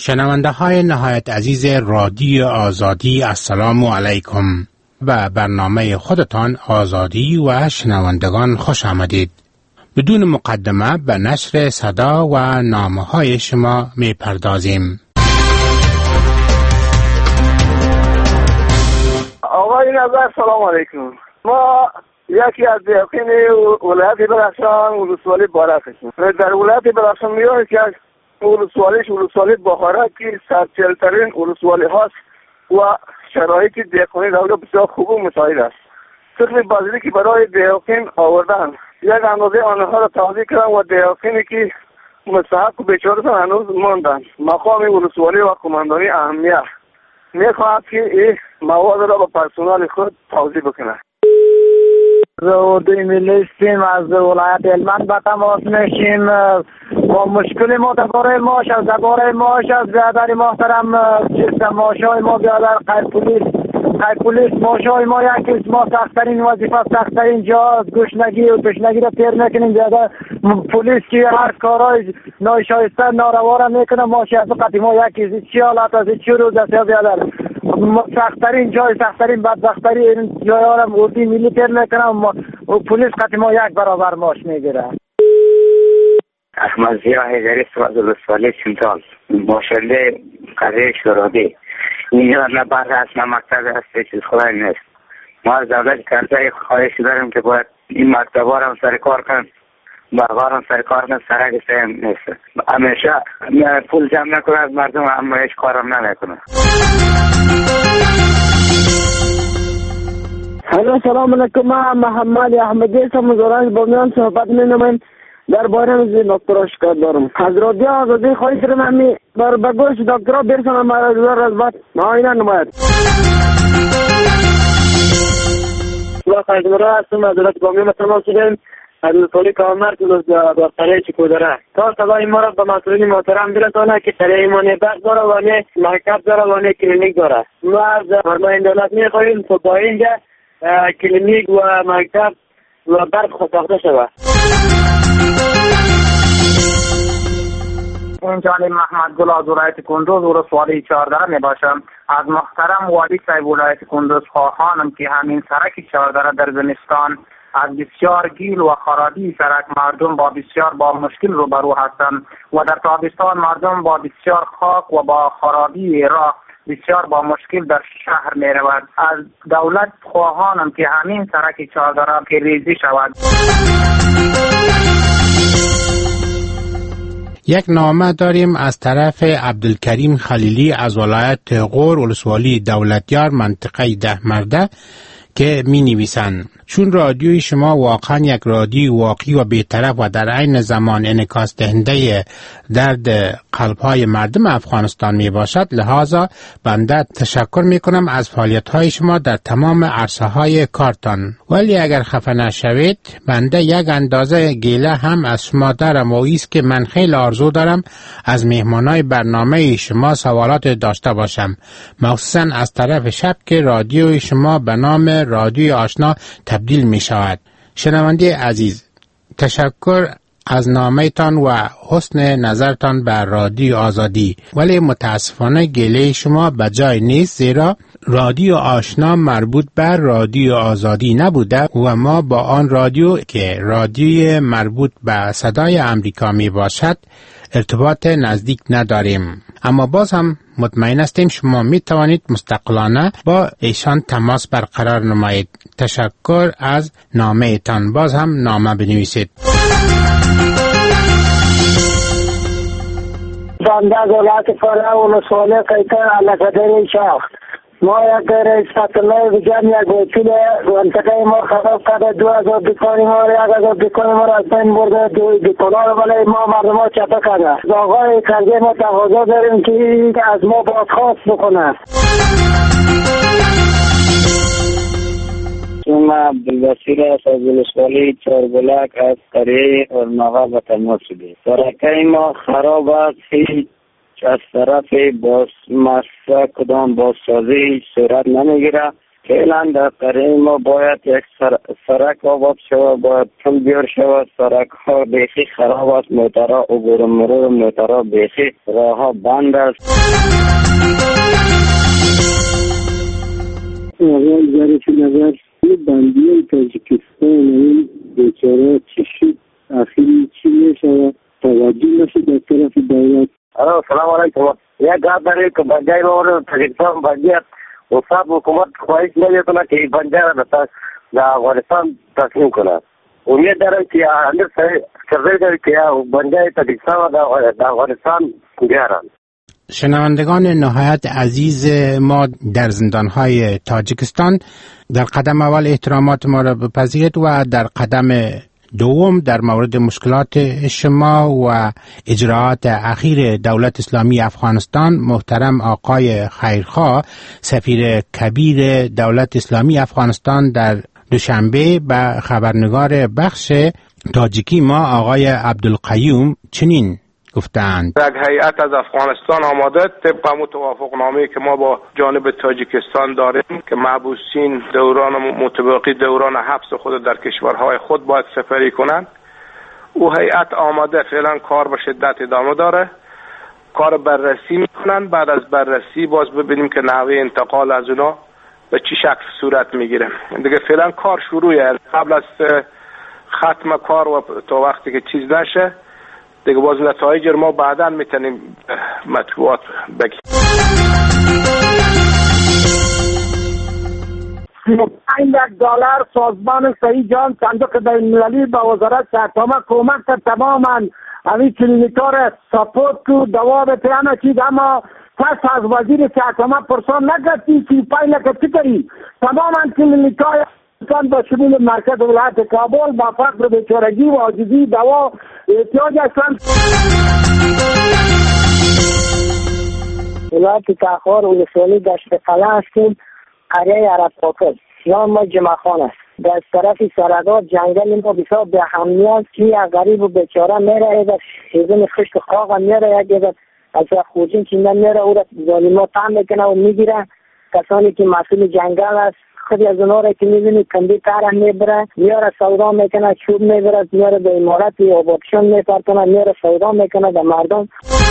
شنونده های نهایت عزیز رادیو آزادی، السلام علیکم. و برنامه خودتان آزادی و شنوندگان خوش آمدید. بدون مقدمه به نشر صدا و نامه های شما می پردازیم. آقای نظر سلام علیکم. ما یکی از دیقین ولایت بدخشان ولسوالی بارک هستیم. در ولایت بدخشان میاد که از ولسوالی بخارا که سرچلترین ولسوالی هاست و شرایط دیقینی در بسیار خوب و مساعد است. طبق بازدیدی که برای دیقین آوردن یک اندازه آنها را توضیح کردن و دیقینی که مستحق و بیچاره هنوز ماندن. مقام ولسوالی و قماندانی اهمیه میخواهد که این مواد را با پرسنل خود توضیح بکنه. اردوی ملی هستیم، از ولایت هلمند به تماس میشیم. با مشکل ما درباره معاش از برادر محترم معاشای ما برادر قید پلیس معاشای ما یکی ما سخت‌ترین وظیفه سخت‌ترین جا گشنگی و تشنگی را تیر میکنیم. برادر پلیس که هر کارای ناشایسته ناروا را میکنه معاش از قطعی ما یکی چی حالت از چی روز است برادر. سخت‌ترین جای سخت‌ترین بدبخت‌ترین جای‌ها را اردوی ملی تیر میکنه و پلیس قطعی ما یک برابر معاش میگیره. احمد ضیا حیدری از ولسوالی سنتال ماشاءالله قضیه شرابی اینجا نه بعد از نه مکتب هست چیز خدای نیست. ما از دولت کرده خواهش داریم که باید این مکتب ها هم سر کار کن، برقا هم سر کار کن، سرک سیم نیست. همیشه پول جمع نکنه از مردم، اما هیچ کارم نمیکنه. سلام علیکم. من محمد احمدی هستم، از اورنج بامیان صحبت می‌نمایم. در باره از دکترا شکایت دارم. از رادیو آزادی خواهش دارم همی به گوش دکترا برسانم از بعد معاینه نماید. ما خیزمرا هستم، از دولت بامیان تماس شدیم. از ولسوالی کامرد در قریه چکودره تا صدای ما را به مسئولین محترم برسانه که قریه ما نه بخش داره و نه مکتب داره و نه کلینیک داره. ما از فرمان دولت میخواهیم که با اینجا کلینیک و مکتب و برق ساخته شود. اینجانی محمد گل از ولایت کندوز ولسوالی 14 می باشم. از محترم والی صاحب ولایت کندوز خواهانم که همین سرک 14 در زمستان از بسیار گیل و خرابی سرک مردم با مشکل روبرو هستند و در تابستان مردم با بسیار خاک و با خرابی راه بسیار با مشکل در شهر می رود. از دولت خواهانم که همین سرک 14 که ریزی شود. یک نامه داریم از طرف عبدالکریم خلیلی از ولایت غور ولسوالی دولتیار منطقه 10 مرده که می نویسند: چون رادیوی شما واقعا یک رادیو واقعی و بی‌طرف و در عین زمان انعکاس دهنده درد قلب‌های مردم افغانستان می باشد، لذا بنده تشکر می کنم از فعالیت‌های شما در تمام عرصه‌های کارتان. ولی اگر خفه نشوید، بنده یک اندازه گیله هم از شما دارم و ایست که من خیلی آرزو دارم از مهمانای برنامه شما سوالات داشته باشم، مخصوصا از طرف شب که رادیوی شما به نام رادیو آشنا تبدیل می شود. شنونده عزیز، تشکر از نامه‌تان و حسن نظرتان بر رادیو آزادی، ولی متاسفانه گله شما به جای نیست، زیرا رادیو آشنا مربوط بر رادیو آزادی نبوده و ما با آن رادیو که رادیو مربوط به صدای امریکا می باشد ارتباط نزدیک نداریم. اما باز هم مطمئن هستیم شما می توانید مستقلانه با ایشان تماس برقرار نمایید. تشکر از نامه تان. باز هم نامه بنویسید. بنده دولت فرا ولسوالی قیتر علقدر شاخت. ما یک رئیس فتله بجمع یک وکیل منطقه ما خراب کرده. 2000 دکانی ما را 1000 دکانی ما را از بین برده. دکانا را ولی ما مردم ها چپه کرده. آقای کرده ما تقاضا داریم که از ما بازخواست بکنه. ما عبدالبصیر است از ولسوالی چاربلک از قریه ارناغا به تماس شدیم. سرکه ما خراب است، هیچ از طرف باز مسته کدام بازسازی صورت نمیگیره. فعلا در قریه ما باید یک سرک آباد شود، باید پل بیار شود. سرک ها بیخی خراب است، موترها عبور مرور موترها بیخی، راه ها بند است. آقای ظریف نظر بندی تاجیکستان این بیچاره چی شد؟ اخیری چی میشود؟ توجه نشد از طرف دولت. سلام علیکم. یک گپ داره که بنجای ما تاجیکستان بندی است و صاحب حکومت خواهش نمیکنه که این بنجای را در افغانستان تسلیم کنه. امید دارم که اندر کرده داره که بنجای تاجیکستان را در افغانستان بیارن. شنوندگان نهایت عزیز ما در زندانهای تاجیکستان، در قدم اول احترامات ما را بپذیرید و در قدم دوم در مورد مشکلات شما و اجراعات اخیر دولت اسلامی افغانستان محترم آقای خیرخواه سفیر کبیر دولت اسلامی افغانستان در دوشنبه به خبرنگار بخش تاجیکی ما آقای عبدالقیوم چنین گفتند: یک هیئت از افغانستان آماده طبق توافقنامه‌ای که ما با جانب تاجیکستان داریم که محبوسین دوران متبقی دوران حبس خود در کشورهای خود باید سپری کنند. او هیئت آماده، فعلا کار به شدت ادامه داره، کار بررسی میکنن. بعد از بررسی باز ببینیم که نحوه انتقال از اونا به چی شکل صورت میگیره. دیگه فعلا کار شروعه، قبل از ختم کار و تا وقتی که چیز نشه دیگه باز نتایج ما بعداً میتونیم مطبوعات بگیم. 35 دلار سازمان صحیح جان صندوق بین‌المللی به وزارت صحت کمک کرد تماما همین کلینیک‌ها را ساپورت کو دوا به همه چیز، اما پس از وزیر صحت پرسان نگرفتی که پایله که چی کری. تماما کلینیک‌های با شمول مرکز ولایت کابل با فقر بیچارگی و عاجزی دوا احتیاج هستند. ولایت تاخار ولسوالی دشت قلعه هستیم، قریه عرب پاکر، نام ما جمعه خان است. در طرف سرحدات جنگل ما بسیار به اهمیت که یک غریب و بیچاره میره، اگر حیزن خشک خاق میره، اگر از خوجین چینده میره او را ظالما طعم میکنه و میگیره. کسانی که مسئول جنگل است خیلی از اونها را که میبینی کندی کاره میبره، میاره سودا میکنه، چوب میبره، میاره به امارت یا آبادشان میپرکنه، میاره سودا میکنه به مردم.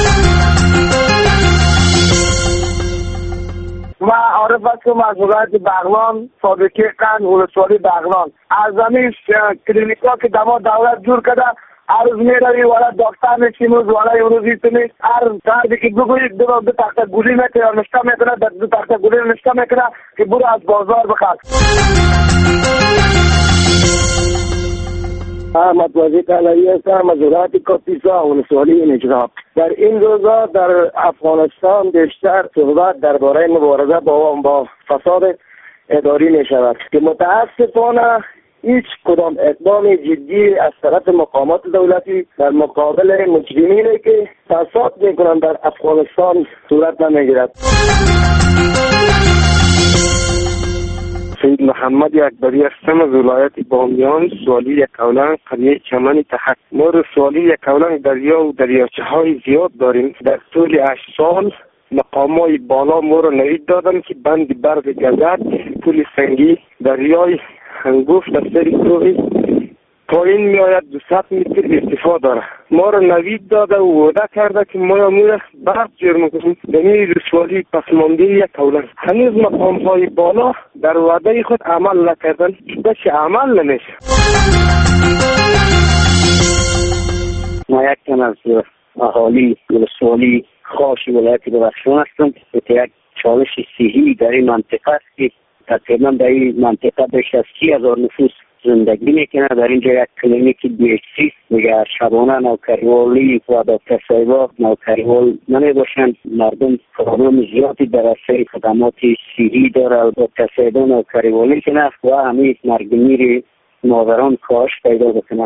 ما عارف هستم از ولایت بغلان، فابریکه قند ولسوالی بغلان. از زمین کلینیکا که دولت جور کرده، هر روز میروی والا دکتر میشیم والا یه روز ایست نیست. هر دردی که بگویید دو تخته گولی میکنه، نشته میکنه، دو تخته گولی نشته میکنه که برو از بازار بخواد. احمد وزیر طلایی هستم از ولایت کاپیسا ولسوالی نجراب. در این روزا در افغانستان بیشتر صحبت درباره مبارزه با فساد اداری می شود که متاسفانه هیچ کدام اقدام جدی از طرف مقامات دولتی در مقابل مجرمینی که فساد میکنند در افغانستان صورت نمیگیرد. سید محمد اکبری هستم از ولایت بامیان، سوالی یکاولنگ، قریه چمن تحت. ما رسوالی یکاولنگ دریا و دریاچه های زیاد داریم. در طول 8 سال مقامای بالا ما را نوید دادن که بند برق گذر، پل سنگی، دریای هنگفت در سری کوهی پایین میآید 200 متر ارتفاع داره. ما را نوید داده و وعده کرده که ما را برق جور میکنیم. دمی رسوالی پسمانده یکاولنگ هنوز مقام های بالا در وعده خود عمل نکردن، بچه عمل نمیشه. ما یک تن از اهالی رسوالی خاص ولایت بدخشان هستم. یک چالش صحی در این منطقه است که تقریبا در این منطقه بیش از 30,000 نفوس زندگی میکنه. در اینجا یک کلینیک DHC میگه شبانه نوکریوالی و دکتر صاحبا نوکریوال نمی باشند. مردم پرابلم زیادی در اثر خدمات صحی داره. دکتر صاحبا نوکریوالی کنه و همین مرگ میر مادران کاش پیدا بکنه.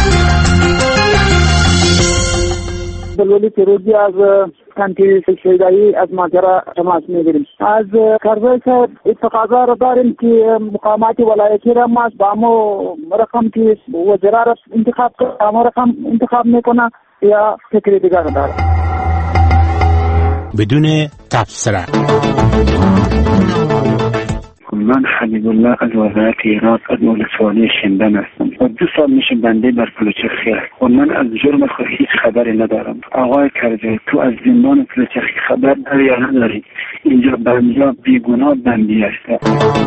بلولی پیروزی از کنتی سکشیدایی از ماجرا تماس میگیریم. از کرزی صاحب اتقاضا را داریم که مقامات ولایتی را ما با همو رقم که وزرا را انتخاب کنه، همو رقم انتخاب میکنه یا فکری دیگر داره. بدون تبصره. من حبیب الله از ولایت هرات از ولسوالی شندن هستم و 2 سال میشه بنده در کلوچخی است و من از جرم خود هیچ خبری ندارم. آقای کرجی، تو از زندان کلوچخی خبر داری یا نداری؟ اینجا بندیا بیگناه بندی است.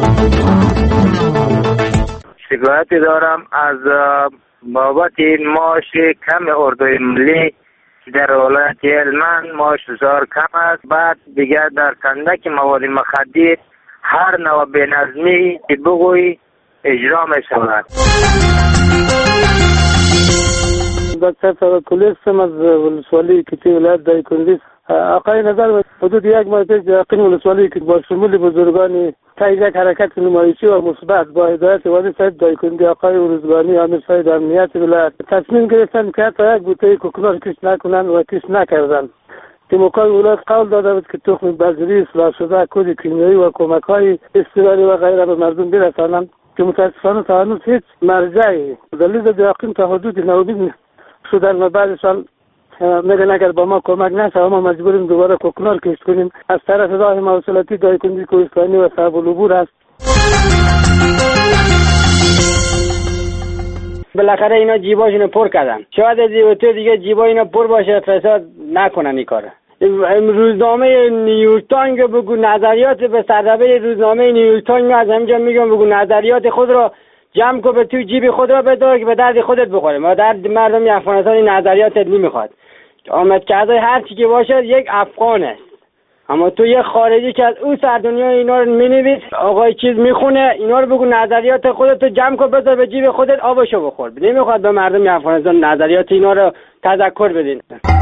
شکایتی دارم از بابت معاش کم اردوی ملی در ولایت هلمند. معاش بسیار کم است. بعد دیگر در کندک مواد مخدر هر نوع بینظمی بگوی اجرا می شود. دکتر توکلی هستم از ولسوالی کتی ولایت دایکنډي. آقای نظر حدود 1 ماه پیش در ولسوالی که با شمول بزرگان تایید حرکت نمایشی و مثبت با هدایت والی صاحب دایکنډي آقای روزگانی امیر صاحب امنیت ولایت تصمیم گرفتن که حتی یک بوته کوکنار کش نکنن و کش نکردن. تیموکای ولایت قول داده بود که تخم بذری اصلاح شده کود کیمیایی و کمک‌های اضطراری و غیره به مردم برسانند که متاسفانه تا هنوز هیچ مرجعی دلیل یقین تا حدود 90 شدن و بعدشان میگن اگر با ما کمک نشه ما مجبوریم دوباره کوکنار کشت کنیم. از طرف راه مواصلاتی دایکنډي کوهستانی و صعب العبور است. بالاخره اینا جیباشونو پر کردن. شاید از تو دیگه جیبا اینا پر باشه فساد نکنن این کارو. روزنامه نیویورک تایمز بگو نظریات به سردبیر روزنامه نیویورک تایمز از همینجا میگم بگو نظریات خود رو جمع کن به تو جیب خود را بدار که به درد خودت بخوره. ما درد مردم افغانستان این نظریاتت نمیخواد. آمد کرده هر چی که باشه یک افغان است. اما تو یک خارجی که از اون سردنیا اینا رو مینویس آقای چیز میخونه اینا رو بگو نظریات خودت تو جمع کن بذار به جیب خودت آبشو بخور. نمیخواد به مردم افغانستان نظریات اینا رو تذکر بدین.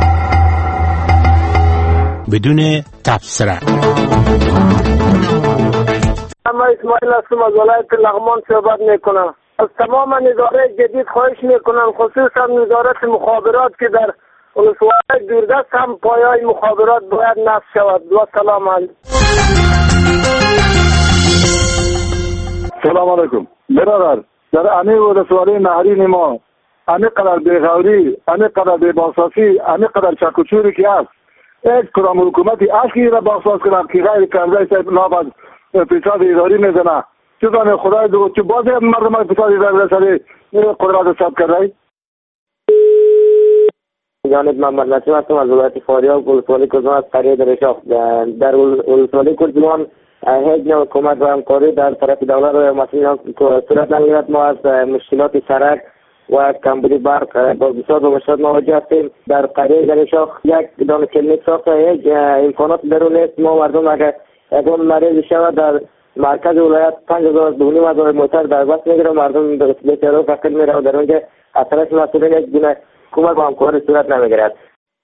بدون تبصره. اما اسماعیل هستم از ولایت لغمان صحبت میکنم. از تمام نظاره جدید خواهش میکنم خصوصا نظارت مخابرات که در ولسوالی دوردست هم پایه‌های مخابرات باید نصب شود. و سلام علیکم. سلام علیکم. برادر در امی ولسوالی نهرین ما امی قدر بیغوری امی قدر بیباساسی امی قدر چکوچوری که هست یک کرام حکومتی اصلی را باساز کنم که غیر کرده صاحب نابد فساد اداری میزنه. چون خدای دو چون بازی مردم فساد اداری رسالی قدرت ثبت کرده. جانب محمد نسیم هستم از ولایت فاریاب ولسوالی کردمان از قریه درشاخ. در ولسوالی کردمان هیچ نوع کمک و همکاری در طرف دولت و مسئولین صورت نمیگیرد. ما از مشکلات سرک و کمبودی برق با بسیار به مشکلات مواجه هستیم. در قریه درشاخ یک دانه کلینیک ساخته هیچ امکانات درون نیست. ما مردم اگر اگر مریض شود در مرکز ولایت 5000 2,500 موتر در بس میگیره. مردم به بیچاره فقیر میره و در اونجا از طرف مسئولین یک دونه کمک و همکاری صورت نمیگیرد.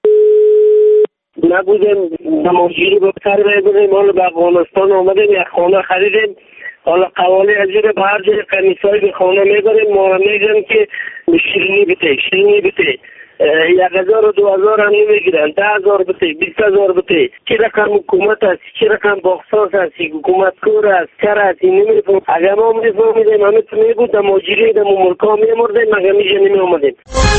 نبودیم نمایشگیری بکتر بودیم. حالا به افغانستان آمدیم یک خانه خریدیم. حالا قوالی از جور به هر جور قمیصای به خانه میبریم. ما را میگن که شیرینی بته 1,000 و 2,000 هم نمیگیرن. 10,000 بته 20,000 بته. چی رقم حکومت است چی رقم باخصاص است حکومت کور است کر است این نمیفهم. اگر ما میفهمیدیم همه تو میگود نمایشگیری در ملکا میمردیم مگر میجه نمی آمدیم.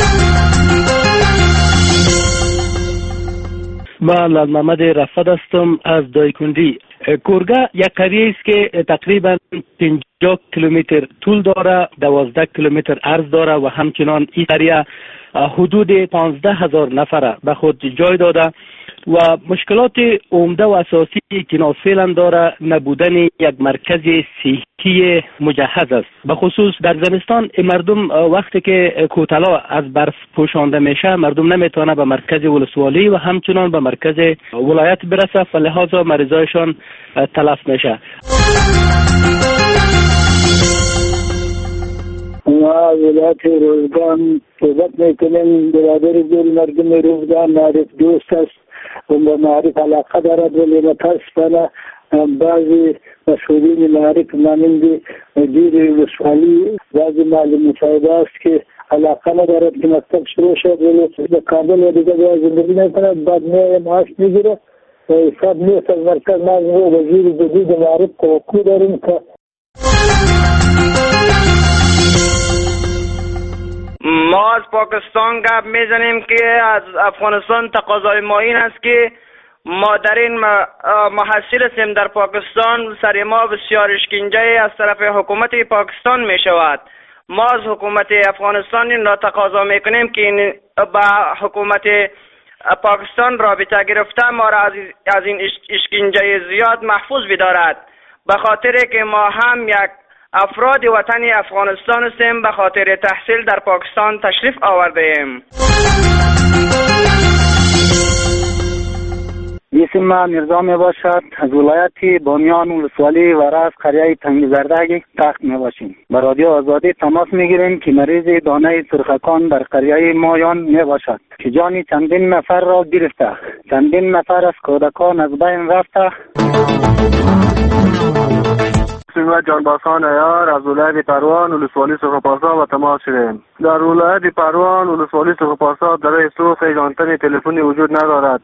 من محمد رفت هستم از دایکنډي. کورگا یک قریه است که تقریبا 50 کیلومتر طول داره 12 کیلومتر عرض داره و همچنان این قریه حدود 15,000 نفر به خود جای داده و مشکلات عمده و اساسی که فعلا داره نبودن یک مرکز صحی مجهز است. به خصوص در زمستان مردم وقتی که کوتلا از برف پوشانده میشه مردم نمیتونه به مرکز ولسوالی و همچنان به مرکز ولایت برسه و لحاظا مریضایشان تلف میشه. ما ولایت روزگان صحبت میکنیم. برادر دور مردم روزگان معرف دوست است و معرف علاقه دارد ولی متاسفانه بعضی مسئولین معرف مانند مدیر ولسوالی بعضی معلم مصاحبه است که علاقه ندارد که مکتب شروع شد ولی به کابل و دیگه باید زندگی نکند. بعد معاش میگیره و حساب نیست از مرکز. ما وزیر جدید معرف توقع داریم که ما از پاکستان گپ میزنیم که از افغانستان تقاضای ما این است که ما در این محصول هستیم در پاکستان. سر ما بسیار اشکنجه از طرف حکومت پاکستان می شود. ما از حکومت افغانستان این را تقاضا می کنیم که با حکومت پاکستان رابطه گرفته ما را از این اشکنجه زیاد محفوظ بدارد، به خاطر که ما هم یک افراد وطن افغانستان هستیم، به خاطر تحصیل در پاکستان تشریف آورده ایم. اسم من میرزا می باشد، از ولایت بامیان ولسوالی ورس قریه تنگزردگ تخت می باشیم. به رادیو آزادی تماس می گیریم که مریض دانه سرخکان در قریه مایان می باشد که جان چندین نفر را گرفته، چندین نفر از کودکان از بین رفته. اسم جانباسان ایار از ولایت پروان ولسوالی سرخپارسا و تماس شدیم. در ولایت پروان ولسوالی سرخپارسا در سوخت آنتن تلفنی وجود ندارد.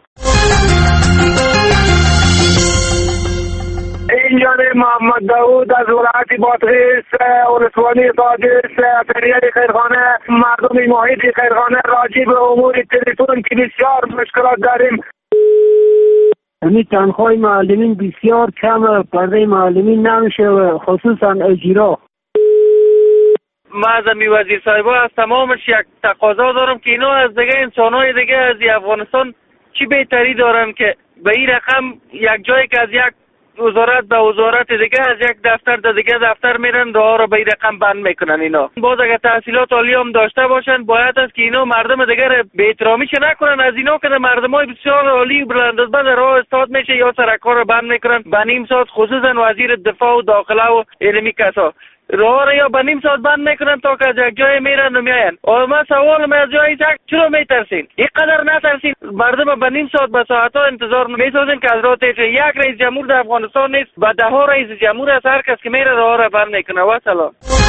اینجا محمد داود از ولایت بادغیس ولسوالی بادغیس فریاد خیرخانه، مردم محیط خیرخانه راجع به امور تلفن که بسیار مشکلات داریم. همین تنخواه معلمین بسیار کم، پرده معلمین نمیشه و خصوصا اجرا. ما از امی وزیر صاحبا از تمامش یک تقاضا دارم که اینا از دیگه انسانهای دیگه از افغانستان چی بهتری دارن که به این رقم یک جایی که از یک وزارت به وزارت دیگه، از یک دفتر به دیگه دفتر میرن راه را به این رقم بند میکنن. اینا باز اگر تحصیلات عالی هم داشته باشن باید است که اینا مردم دیگه به احترامیش نکنن. از اینا که مردمای بسیار عالی و بلندرتبه در راه استاد میشه یا سرکار را بند میکنن به نیم ساعت، خصوصا وزیر دفاع و داخله و علمی کسا راه را یا به نیم ساعت بند میکنن تا که از یک جای میرن و میاین. من سوالم از جای چرا میترسین؟ اینقدر نترسین. مردم به نیم ساعت به ساعتها انتظار میسازین که از راه تیشه. یک رئیس جمهور در افغانستان نیست و ده ها رئیس جمهور از هر کس که میره راه را بند میکنه. و سلام.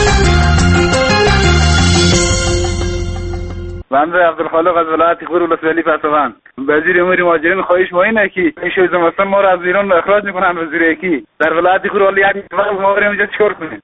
بنده عبدالخالق از ولایت غور ولسوالی پسوان. وزیر امور مهاجرین خواهش ما اینه که این شوی زمستان ما را از ایران اخراج میکنن وزیر یکی در ولایت غور ولی یک ما بریم اینجا چیکار کنیم؟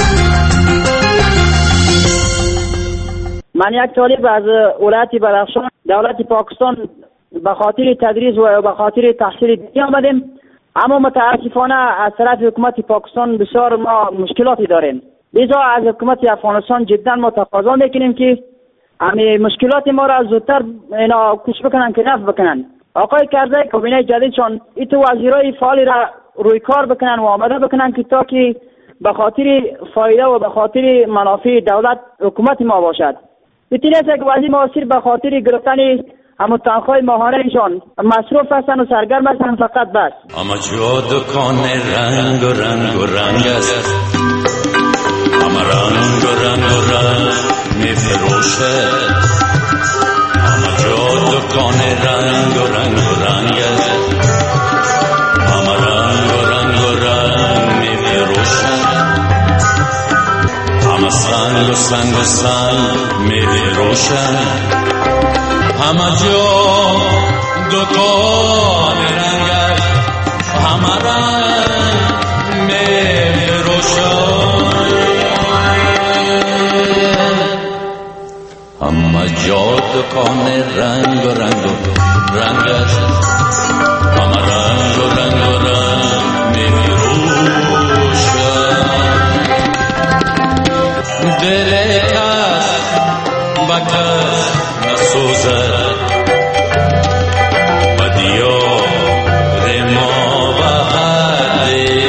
من یک طالب از ولایت بدخشان دولت پاکستان به خاطر تدریس و به خاطر تحصیل دیگه آمدیم، اما متاسفانه از طرف حکومت پاکستان بسیار ما مشکلاتی داریم. لذا از حکومت افغانستان جدا ما تقاضا میکنیم که امی مشکلات ما را زودتر اینا کوش بکنن که نفع بکنن. آقای کرزی کابینه جدیدشان ایتو وزیرای فعالی را روی کار بکنن و آماده بکنن که تا که به خاطر فایده و به خاطر منافع دولت حکومت ما باشد. بتینه که وزیر موثر به خاطر گرفتن همون تنخواه ماهانه ایشان مصروف هستن و سرگرم هستن فقط بس. اما جا دکان رنگ و رنگ و رنگ است، اما رنگ و رنگ و رنگ می فروشه. اما جا دکان رنگ و رنگ و رنگ است، اما رنگ و رنگ و رنگ می فروشه. اما سنگ و سنگ و سنگ می فروشه. همه جا دکان رنگ است، همه رنگ می فروشد. همه جا دکان رنگ و رنگ و رنگ است، همه رنگ و رنگ و رنگ می فروشد. دل کس با کس نسوزد، و دیار ما بهده.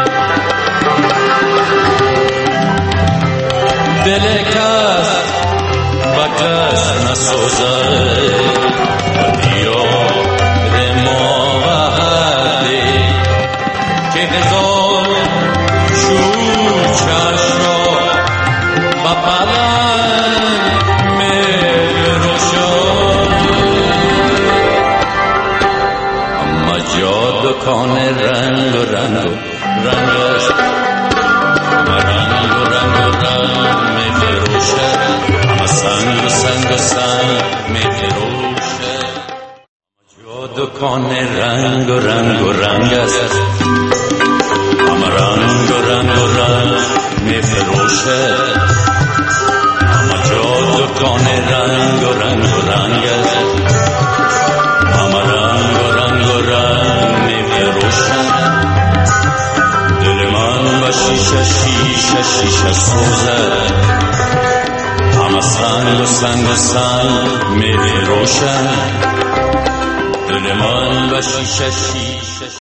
دل کس با کس نسوزد، و دیار ما بهده. که هزار شور چشم را با پلنگ دکان رنگ و رنگ و رنگ است، همه رنگ و رنگ و رنگ می فروشه. همه سنگ و سنگ و سنگ می فروشه. جا دکان رنگ و رنگ و رنگ است، همه رنگ و رنگ و رنگ می فروشه. همه جا دکان رنگ و رنگ و رنگ است، همه رنگ و رنگ و رنگ شیشه سوزد، همه سنگ و سنگ و سنگ مهر روشن، دل من و شیشه